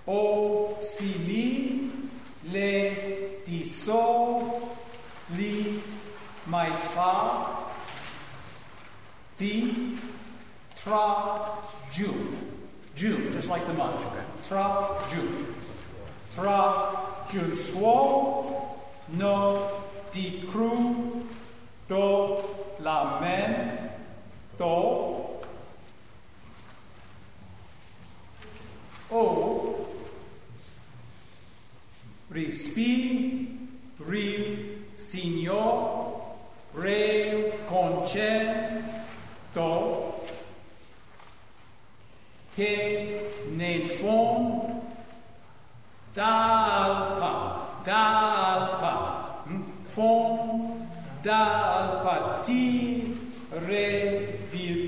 O si mi le di so li mai fa di tra June. June, just like the month. Tra June. Tra June suo no di cru do la men do o rispi signor re concento che ne fon dal pati re